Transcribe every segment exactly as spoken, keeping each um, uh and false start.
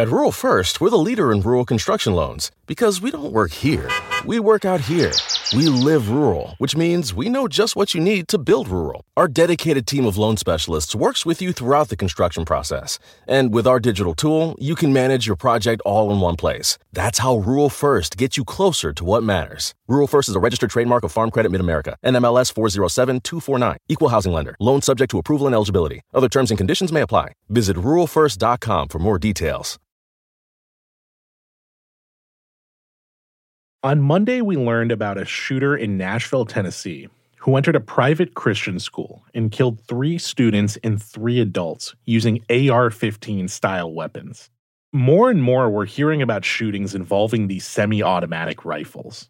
At Rural First, we're the leader in rural construction loans because we don't work here. We work out here. We live rural, which means we know just what you need to build rural. Our dedicated team of loan specialists works with you throughout the construction process. And with our digital tool, you can manage your project all in one place. That's how Rural First gets you closer to what matters. Rural First is a registered trademark of Farm Credit Mid-America, N M L S four zero seven two four nine. Equal housing lender. Loan subject to approval and eligibility. Other terms and conditions may apply. Visit rural first dot com for more details. On Monday, we learned about a shooter in Nashville, Tennessee, who entered a private Christian school and killed three students and three adults using A R fifteen style weapons. More and more, we're hearing about shootings involving these semi-automatic rifles.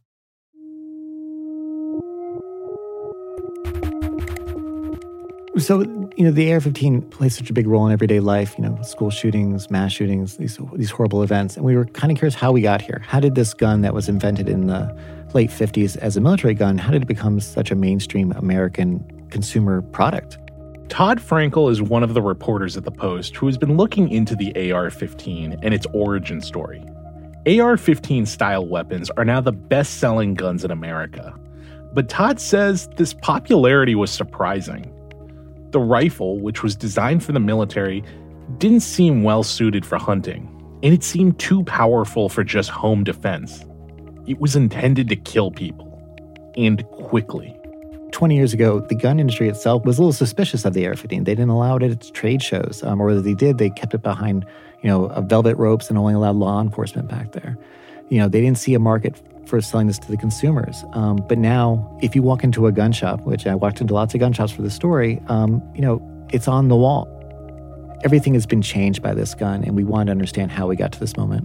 So, you know, the A R fifteen plays such a big role in everyday life, you know, school shootings, mass shootings, these these horrible events. And we were kind of curious how we got here. How did this gun that was invented in the late fifties as a military gun, how did it become such a mainstream American consumer product? Todd Frankel is one of the reporters at The Post who has been looking into the A R fifteen and its origin story. A R fifteen style weapons are now the best-selling guns in America. But Todd says this popularity was surprising. The rifle, which was designed for the military, didn't seem well suited for hunting, and it seemed too powerful for just home defense. It was intended to kill people, and quickly. twenty years ago, the gun industry itself was a little suspicious of the A R fifteen. They didn't allow it at its trade shows, um, or whether they did, they kept it behind, you know, velvet ropes and only allowed law enforcement back there. You know, they didn't see a market for selling this to the consumers. Um, but now, if you walk into a gun shop, which I walked into lots of gun shops for the story, um, you know, it's on the wall. Everything has been changed by this gun, and we want to understand how we got to this moment.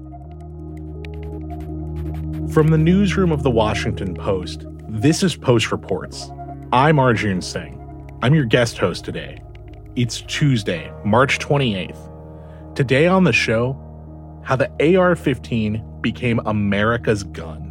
From the newsroom of The Washington Post, this is Post Reports. I'm Arjun Singh. I'm your guest host today. It's Tuesday, March twenty-eighth. Today on the show, how the A R fifteen became America's gun.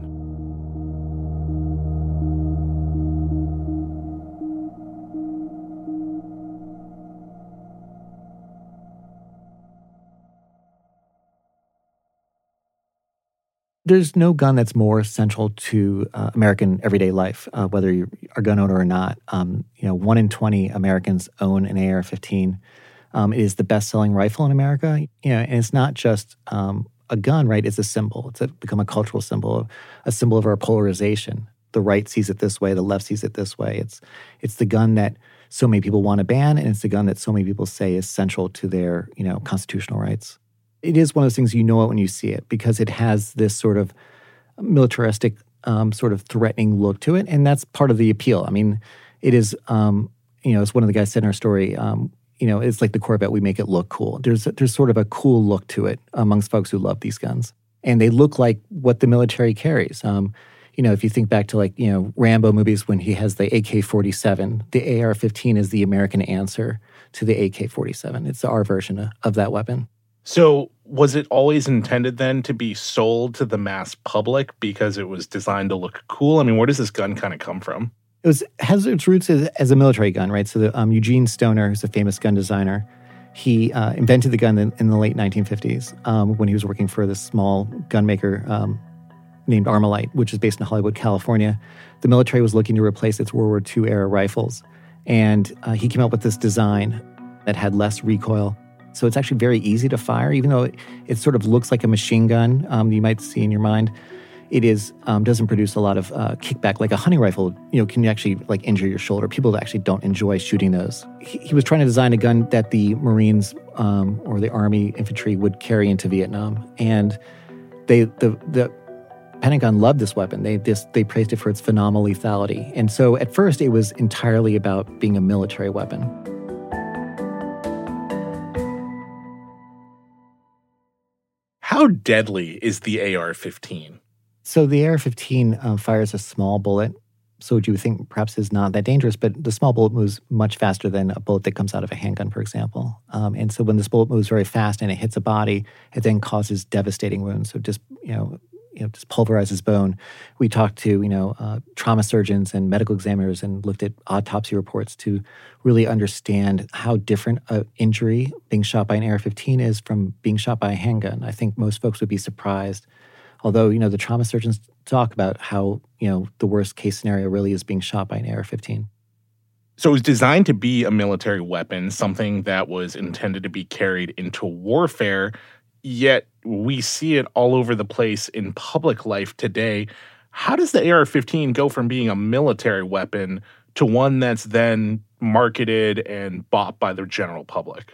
There's no gun that's more central to uh, American everyday life, uh, whether you're a gun owner or not. Um, you know, one in twenty Americans own an A R fifteen. Um, it is the best-selling rifle in America. You know, and it's not just um, a gun, right? It's a symbol. It's a, become a cultural symbol, a symbol of our polarization. The right sees it this way, the left sees it this way. It's it's the gun that so many people want to ban, and it's the gun that so many people say is central to their, you know, constitutional rights. It is one of those things you know it when you see it because it has this sort of militaristic, um, sort of threatening look to it, and that's part of the appeal. I mean, it is, um, you know, as one of the guys said in our story, um, you know, it's like the Corvette, we make it look cool. There's there's sort of a cool look to it amongst folks who love these guns. And they look like what the military carries. Um, you know, if you think back to like, you know, Rambo movies when he has the A K forty-seven, the A R fifteen is the American answer to the A K forty-seven. It's our version of, of that weapon. So was it always intended then to be sold to the mass public because it was designed to look cool? I mean, where does this gun kind of come from? It was has its roots as, as a military gun, right? So the, um, Eugene Stoner, who's a famous gun designer, he uh, invented the gun in, in the late nineteen fifties um, when he was working for this small gun maker um, named Armalite, which is based in Hollywood, California. The military was looking to replace its World War Two era rifles. And uh, he came up with this design that had less recoil. So it's actually very easy to fire, even though it, it sort of looks like a machine gun um, you might see in your mind. It is um, doesn't produce a lot of uh, kickback like a hunting rifle. You know, can you actually like injure your shoulder? People actually don't enjoy shooting those. He, he was trying to design a gun that the Marines um, or the Army infantry would carry into Vietnam, and they the the Pentagon loved this weapon. They just they praised it for its phenomenal lethality. And so at first it was entirely about being a military weapon. How deadly is the A R fifteen? So the A R fifteen uh, fires a small bullet, so you would think perhaps is not that dangerous, but the small bullet moves much faster than a bullet that comes out of a handgun, for example. Um, and so when this bullet moves very fast and it hits a body, it then causes devastating wounds. So just, you know, you know, just pulverizes bone. We talked to, you know, uh, trauma surgeons and medical examiners and looked at autopsy reports to really understand how different an injury being shot by an A R fifteen is from being shot by a handgun. I think most folks would be surprised. Although, you know, the trauma surgeons talk about how, you know, the worst case scenario really is being shot by an A R fifteen. So it was designed to be a military weapon, something that was intended to be carried into warfare, yet we see it all over the place in public life today. How does the A R fifteen go from being a military weapon to one that's then marketed and bought by the general public?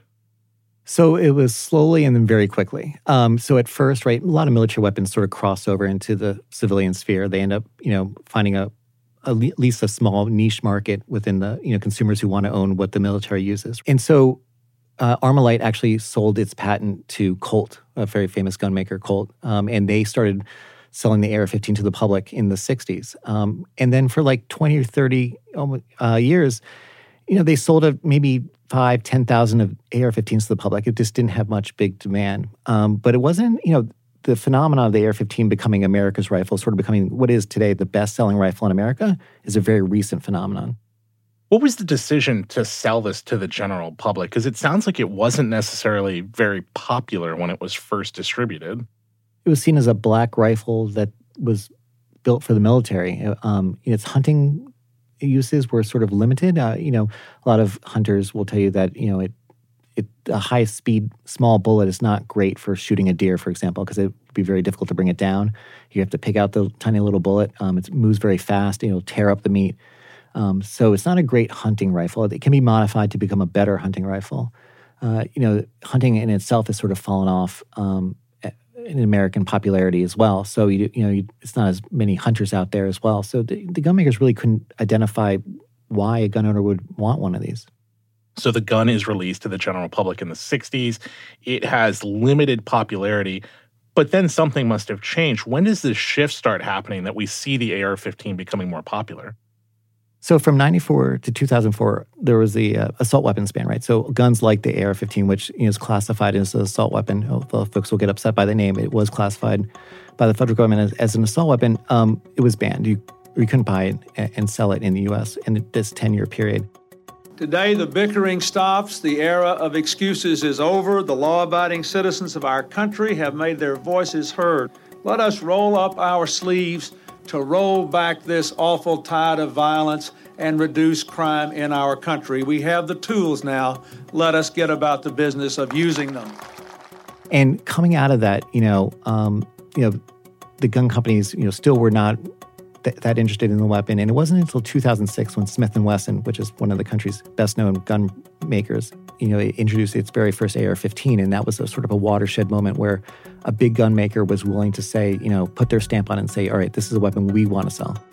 So it was slowly and then very quickly. Um, so at first, right, a lot of military weapons sort of cross over into the civilian sphere. They end up, you know, finding a, a at least a small niche market within the, you know, consumers who want to own what the military uses. And so uh, Armalite actually sold its patent to Colt, a very famous gun maker, Colt, um, and they started selling the A R fifteen to the public in the sixties. Um, and then for like twenty or thirty uh, years, you know, they sold a, maybe five, ten thousand of A R fifteens to the public. It just didn't have much big demand. Um, but it wasn't, you know, the phenomenon of the A R fifteen becoming America's rifle, sort of becoming what is today the best-selling rifle in America, is a very recent phenomenon. What was the decision to sell this to the general public? Because it sounds like it wasn't necessarily very popular when it was first distributed. It was seen as a black rifle that was built for the military. Um, its hunting uses were sort of limited. Uh, you know, a lot of hunters will tell you that, you know, it, it a high-speed small bullet is not great for shooting a deer, for example, because it would be very difficult to bring it down. You have to pick out the tiny little bullet. Um, it moves very fast. It'll tear up the meat. Um, so it's not a great hunting rifle. It can be modified to become a better hunting rifle. Uh, you know, hunting in itself has sort of fallen off um, in American popularity as well. So, you, you know, you, it's not as many hunters out there as well. So the, the gun makers really couldn't identify why a gun owner would want one of these. So the gun is released to the general public in the sixties. It has limited popularity, but then something must have changed. When does this shift start happening that we see the A R fifteen becoming more popular? So from ninety-four to two thousand four, there was the uh, assault weapons ban, right? So guns like the A R fifteen, which you know, is classified as an assault weapon, although folks will get upset by the name, it was classified by the federal government as, as an assault weapon. Um, it was banned. You, you couldn't buy it and, and sell it in the U S in this ten-year period. Today, the bickering stops. The era of excuses is over. The law-abiding citizens of our country have made their voices heard. Let us roll up our sleeves to roll back this awful tide of violence and reduce crime in our country. We have the tools now. Let us get about the business of using them. And coming out of that, you know, um, you know, the gun companies, you know, still were not th- that interested in the weapon. And it wasn't until two thousand six when Smith and Wesson, which is one of the country's best-known gun makers, you know, it introduced its very first A R fifteen. And that was a sort of a watershed moment where a big gun maker was willing to say, you know, put their stamp on it and say, all right, this is a weapon we want to sell.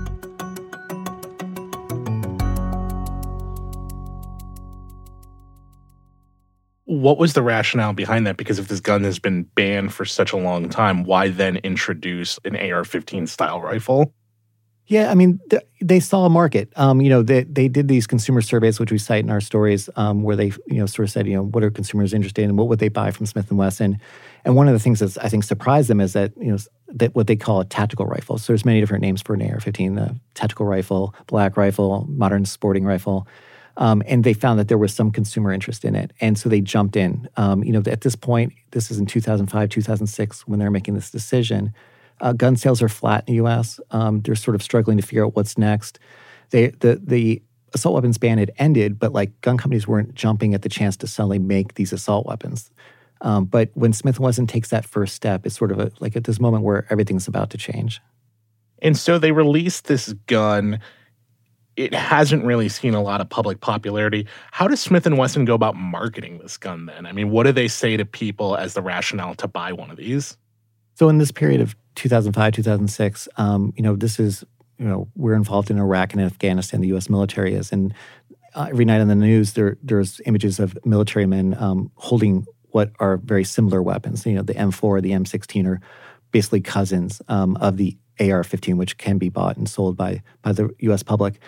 What was the rationale behind that? Because if this gun has been banned for such a long time, why then introduce an A R fifteen style rifle? Yeah, I mean, th- they saw a market. Um, you know, they they did these consumer surveys, which we cite in our stories, um, where they, you know, sort of said, you know, what are consumers interested in? What would they buy from Smith and Wesson? And one of the things that I think surprised them is that, you know, that what they call a tactical rifle. So there's many different names for an A R fifteen: the tactical rifle, black rifle, modern sporting rifle. Um, and they found that there was some consumer interest in it. And so they jumped in. Um, you know, at this point, this is in two thousand five, two thousand six, when they're making this decision. Uh, gun sales are flat in the U S. Um, they're sort of struggling to figure out what's next. They, the the assault weapons ban had ended, but like gun companies weren't jumping at the chance to suddenly make these assault weapons. Um, but when Smith and Wesson takes that first step, it's sort of a, like at this moment where everything's about to change. And so they released this gun. It hasn't really seen a lot of public popularity. How does Smith and Wesson go about marketing this gun then? I mean, what do they say to people as the rationale to buy one of these? So in this period of two thousand five, two thousand six, um, you know, this is, you know, we're involved in Iraq and Afghanistan, the U S military is. And uh, every night on the news, there there's images of military men um, holding what are very similar weapons. You know, the M four, the M sixteen are basically cousins um, of the A R fifteen, which can be bought and sold by by the U S public.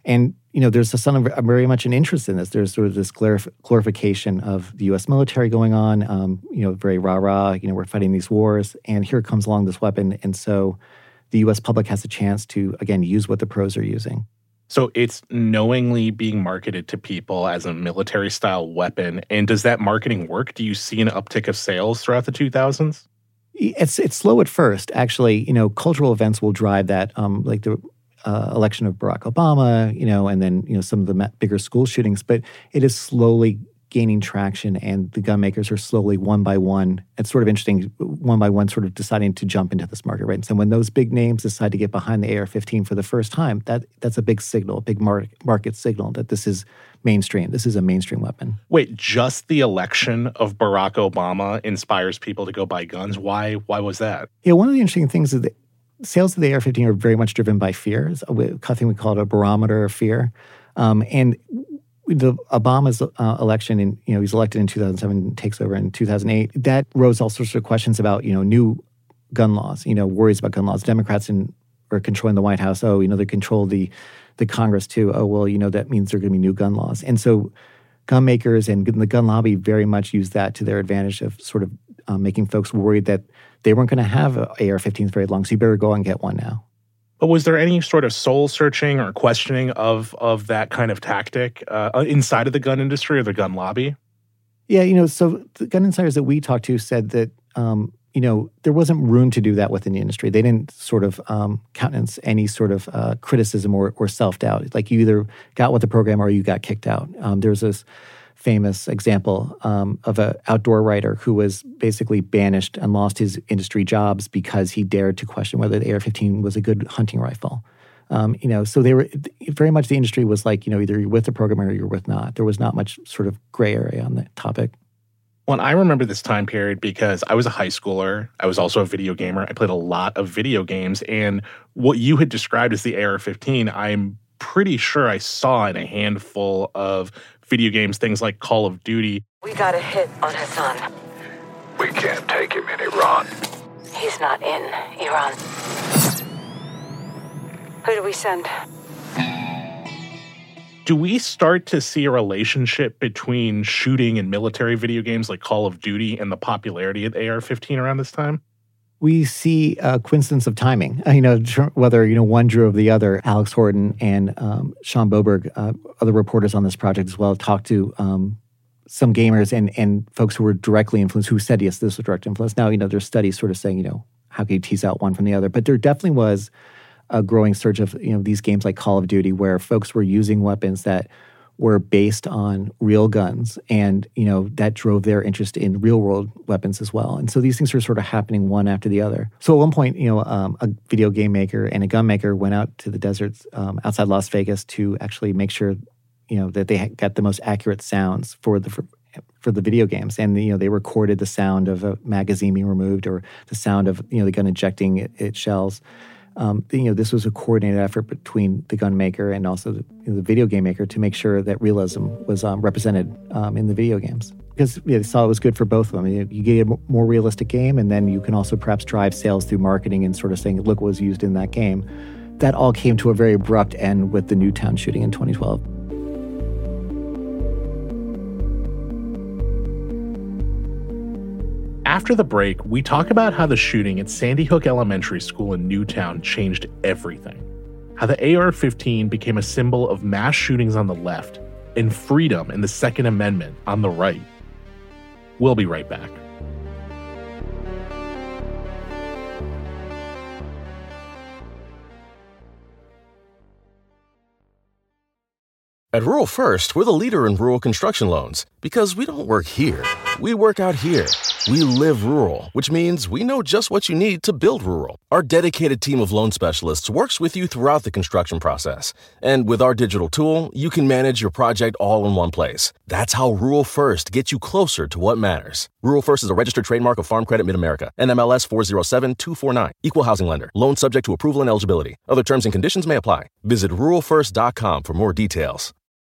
And, you know, there's a son of very much an interest in this. There's sort of this glorif- glorification of the U S military going on, um, you know, very rah-rah, you know, we're fighting these wars, and here comes along this weapon. And so the U S public has a chance to, again, use what the pros are using. So it's knowingly being marketed to people as a military-style weapon. And does that marketing work? Do you see an uptick of sales throughout the two thousands? It's it's slow at first. Actually, you know, cultural events will drive that, um, like the uh, election of Barack Obama, you know, and then, you know, some of the bigger school shootings. But it is slowly gaining traction, and the gun makers are slowly, one by one, it's sort of interesting, one by one sort of deciding to jump into this market, right? And so when those big names decide to get behind the A R fifteen for the first time, that that's a big signal, a big mar- market signal that this is mainstream. This is a mainstream weapon. Wait, just the election of Barack Obama inspires people to go buy guns? Why Why was that? Yeah, one of the interesting things is that sales of the A R fifteen are very much driven by fear. It's a thing we call it a barometer of fear. Um, and the Obama's uh, election, in you know, he's elected in two thousand seven, takes over in two thousand eight. That rose all sorts of questions about, you know, new gun laws, you know, worries about gun laws. Democrats in, are controlling the White House. Oh, you know, they control the the Congress too. Oh, well, you know, that means there are going to be new gun laws. And so gun makers and the gun lobby very much use that to their advantage of sort of um, making folks worried that they weren't going to have A R fifteens very long, so you better go and get one now. But was there any sort of soul-searching or questioning of of that kind of tactic uh, inside of the gun industry or the gun lobby? Yeah, you know, so the gun insiders that we talked to said that, um, you know, there wasn't room to do that within the industry. They didn't sort of um, countenance any sort of uh, criticism or, or self-doubt. Like you either got with the program or you got kicked out. Um, there's this famous example um, of an outdoor writer who was basically banished and lost his industry jobs because he dared to question whether the A R fifteen was a good hunting rifle. Um, you know, so they were very much the industry was like, you know, either you're with the program or you're with not. There was not much sort of gray area on that topic. Well, I remember this time period because I was a high schooler. I was also a video gamer. I played a lot of video games. And what you had described as the A R fifteen, I'm pretty sure I saw in a handful of video games, things like Call of Duty. We got a hit on Hassan. We can't take him in Iran. He's not in Iran. Who do we send? Do we start to see a relationship between shooting and military video games like Call of Duty and the popularity of A R fifteen around this time? We see a coincidence of timing. You know, whether, you know, one drew of the other. Alex Horton and um, Sean Boberg, uh, other reporters on this project as well, talked to um, some gamers and and folks who were directly influenced, who said, yes, this was direct influence. Now, you know, there's studies sort of saying, you know, how can you tease out one from the other? But there definitely was a growing surge of, you know, these games like Call of Duty where folks were using weapons that were based on real guns, and, you know, that drove their interest in real-world weapons as well. And so these things are sort of happening one after the other. So at one point, you know, um, a video game maker and a gun maker went out to the deserts um, outside Las Vegas to actually make sure, you know, that they got the most accurate sounds for the for, for the video games. And, you know, they recorded the sound of a magazine being removed or the sound of, you know, the gun ejecting its it shells. Um, you know, this was a coordinated effort between the gun maker and also the, you know, the video game maker to make sure that realism was um, represented um, in the video games. Because yeah, they saw it was good for both of them. You, you get a more realistic game, and then you can also perhaps drive sales through marketing and sort of saying, look what was used in that game. That all came to a very abrupt end with the Newtown shooting in twenty twelve. After the break, we talk about how the shooting at Sandy Hook Elementary School in Newtown changed everything. How the A R fifteen became a symbol of mass shootings on the left and freedom and the Second Amendment on the right. We'll be right back. At Rural First, we're the leader in rural construction loans because we don't work here. We work out here. We live rural, which means we know just what you need to build rural. Our dedicated team of loan specialists works with you throughout the construction process. And with our digital tool, you can manage your project all in one place. That's how Rural First gets you closer to what matters. Rural First is a registered trademark of Farm Credit Mid-America, N M L S four zero seven two four nine. Equal housing lender. Loan subject to approval and eligibility. Other terms and conditions may apply. Visit rural first dot com for more details.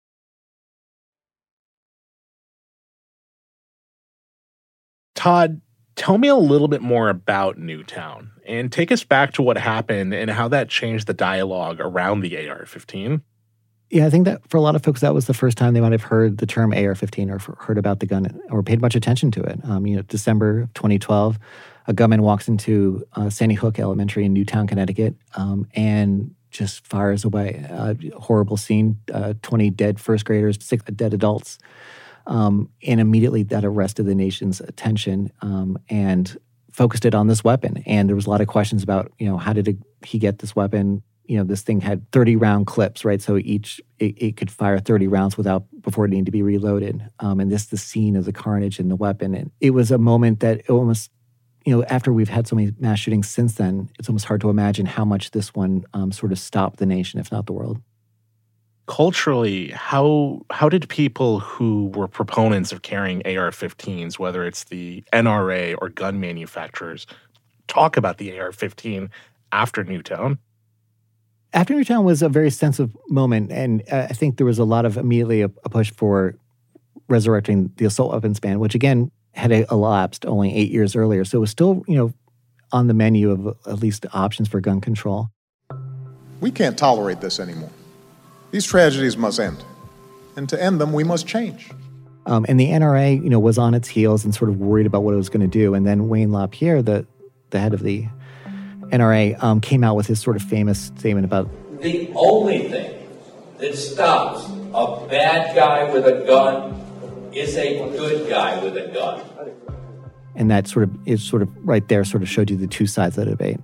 Todd, tell me a little bit more about Newtown and take us back to what happened and how that changed the dialogue around the A R fifteen. Yeah, I think that for a lot of folks, that was the first time they might have heard the term A R fifteen or heard about the gun or paid much attention to it. Um, you know, December of twenty twelve, a gunman walks into uh, Sandy Hook Elementary in Newtown, Connecticut, um, and just fires away. Uh, horrible scene, uh, twenty dead first graders, six dead adults. Um, and immediately that arrested the nation's attention um, and focused it on this weapon. And there was a lot of questions about, you know, how did it, he get this weapon? You know, this thing had thirty round clips, right? So each, it, it could fire thirty rounds without, before it needed to be reloaded. Um, and this, the scene of the carnage in the weapon. And it was a moment that it almost, you know, after we've had so many mass shootings since then, it's almost hard to imagine how much this one um, sort of stopped the nation, if not the world. Culturally, how how did people who were proponents of carrying A R fifteens, whether it's the N R A or gun manufacturers, talk about the A R fifteen after Newtown? After Newtown was a very sensitive moment, and uh, I think there was a lot of immediately a, a push for resurrecting the assault weapons ban, which again had elapsed only eight years earlier. So it was still, you know, on the menu of at least options for gun control. We can't tolerate this anymore. These tragedies must end. And to end them, we must change. Um, and the N R A, you know, was on its heels and sort of worried about what it was going to do. And then Wayne LaPierre, the, the head of the N R A, um, came out with his sort of famous statement about the only thing that stops a bad guy with a gun is a good guy with a gun. And that sort of is sort of right there sort of showed you the two sides of the debate.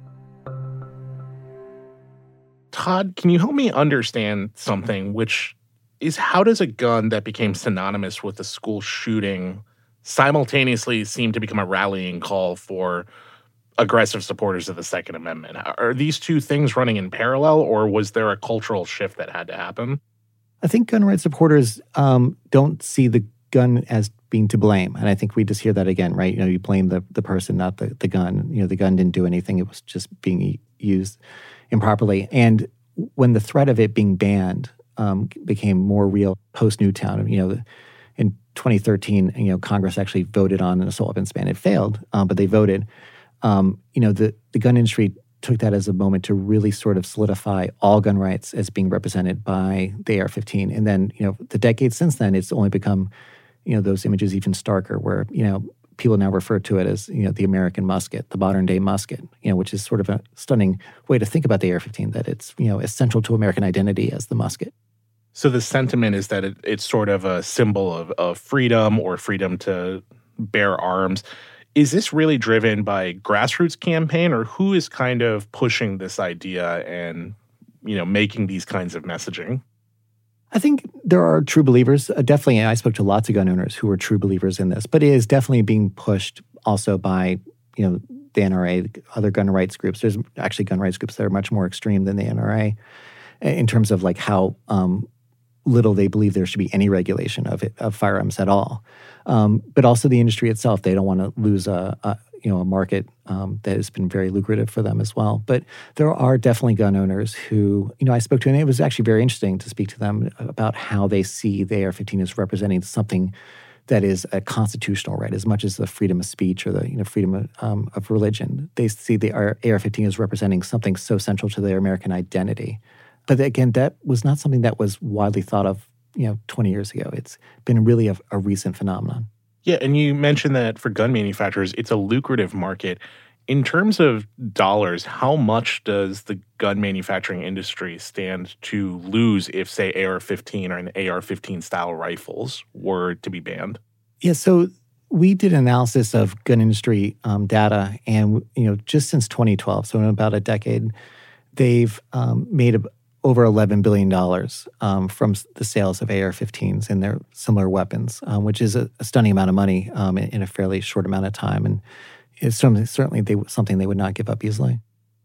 Todd, can you help me understand something, which is how does a gun that became synonymous with a school shooting simultaneously seem to become a rallying call for aggressive supporters of the Second Amendment? Are these two things running in parallel, or was there a cultural shift that had to happen? I think gun rights supporters um, don't see the gun as being to blame. And I think we just hear that again, right? You know, you blame the, the person, not the, the gun. You know, the gun didn't do anything. It was just being used improperly. And when the threat of it being banned um, became more real post-Newtown, you know, in twenty thirteen, you know, Congress actually voted on an assault weapons ban. It failed, um, but they voted. Um, you know, the, the gun industry took that as a moment to really sort of solidify all gun rights as being represented by the A R fifteen. And then, you know, the decades since then, it's only become, you know, those images even starker where, you know, people now refer to it as, you know, the American musket, the modern day musket, you know, which is sort of a stunning way to think about the A R fifteen, that it's, you know, essential to American identity as the musket. So the sentiment is that it, it's sort of a symbol of, of freedom or freedom to bear arms. Is this really driven by grassroots campaign, or who is kind of pushing this idea and, you know, making these kinds of messaging? I think there are true believers. Uh, definitely, I spoke to lots of gun owners who were true believers in this, but it is definitely being pushed also by, you know, the N R A, other gun rights groups. There's actually gun rights groups that are much more extreme than the N R A in terms of like how um, little they believe there should be any regulation of it, of firearms at all. Um, but also the industry itself, they don't want to lose a, a you know a market um, that has been very lucrative for them as well. But there are definitely gun owners who, you know, I spoke to, and it was actually very interesting to speak to them about how they see the A R fifteen as representing something that is a constitutional right, as much as the freedom of speech or the you know freedom of, um, of religion. They see the A R fifteen as representing something so central to their American identity. But again, that was not something that was widely thought of, you know, twenty years ago. It's been really a, a recent phenomenon. Yeah, and you mentioned that for gun manufacturers, it's a lucrative market. In terms of dollars, how much does the gun manufacturing industry stand to lose if, say, A R fifteen or an A R fifteen style rifles were to be banned? Yeah, so we did an analysis of gun industry um, data, and you know, just since twenty twelve, so in about a decade, they've um, made a over eleven billion dollars um, from the sales of A R fifteens and their similar weapons, um, which is a, a stunning amount of money um, in, in a fairly short amount of time. And it's something, certainly they, something they would not give up easily.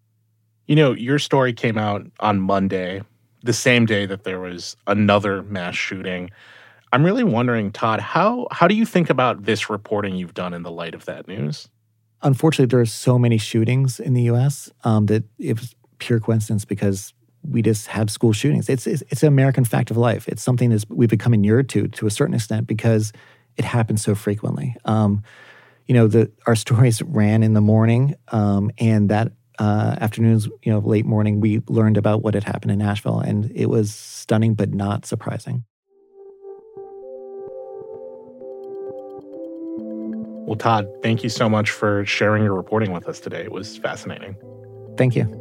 You know, your story came out on Monday, the same day that there was another mass shooting. I'm really wondering, Todd, how how do you think about this reporting you've done in the light of that news? Unfortunately, there are so many shootings in the U S um, that it was pure coincidence because we just have school shootings. It's, it's it's an American fact of life. It's something that we've become inured to, to a certain extent, because it happens so frequently. Um, you know, the our stories ran in the morning, um, and that uh, afternoons, you know, late morning, we learned about what had happened in Nashville, and it was stunning but not surprising. Well, Todd, thank you so much for sharing your reporting with us today. It was fascinating. Thank you.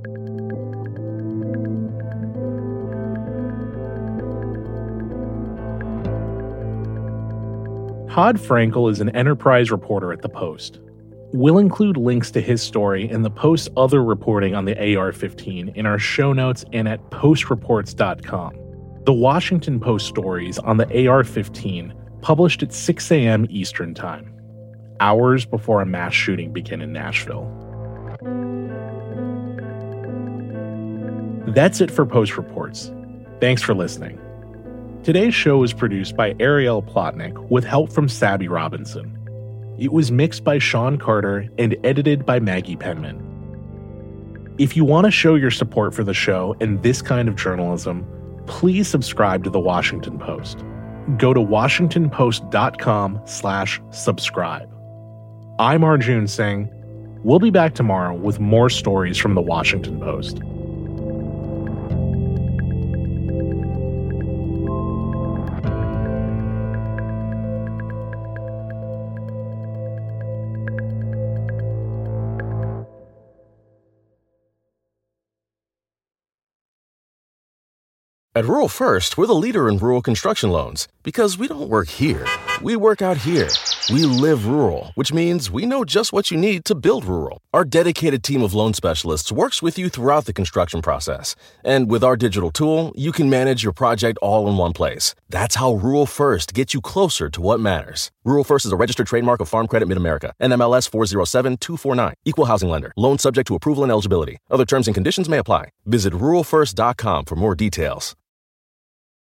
Todd Frankel is an enterprise reporter at The Post. We'll include links to his story and the Post's other reporting on the A R fifteen in our show notes and at post reports dot com. The Washington Post stories on the A R fifteen published at six a.m. Eastern Time, hours before a mass shooting began in Nashville. That's it for Post Reports. Thanks for listening. Today's show was produced by Ariel Plotnick with help from Sabby Robinson. It was mixed by Sean Carter and edited by Maggie Penman. If you want to show your support for the show and this kind of journalism, please subscribe to The Washington Post. Go to washington post dot com slash subscribe. I'm Arjun Singh. We'll be back tomorrow with more stories from The Washington Post. At Rural First, we're the leader in rural construction loans because we don't work here. We work out here. We live rural, which means we know just what you need to build rural. Our dedicated team of loan specialists works with you throughout the construction process. And with our digital tool, you can manage your project all in one place. That's how Rural First gets you closer to what matters. Rural First is a registered trademark of Farm Credit Mid-America, N M L S four zero seven two four nine. Equal housing lender. Loan subject to approval and eligibility. Other terms and conditions may apply. Visit rural first dot com for more details.